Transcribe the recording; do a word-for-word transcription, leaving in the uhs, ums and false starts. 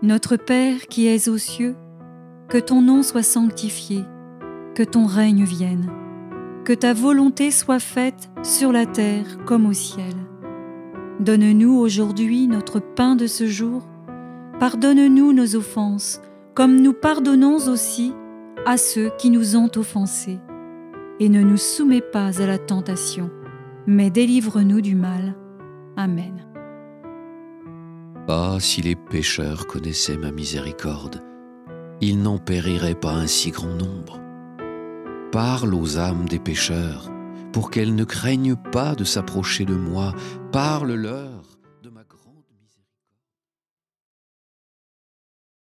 Notre Père qui es aux cieux, que ton nom soit sanctifié, que ton règne vienne, que ta volonté soit faite sur la terre comme au ciel. Donne-nous aujourd'hui notre pain de ce jour. Pardonne-nous nos offenses, comme nous pardonnons aussi à ceux qui nous ont offensés. Et ne nous soumets pas à la tentation, mais délivre-nous du mal. Amen. Ah, si les pécheurs connaissaient ma miséricorde, ils n'en périraient pas un si grand nombre. Parle aux âmes des pécheurs, pour qu'elles ne craignent pas de s'approcher de moi. Parle-leur.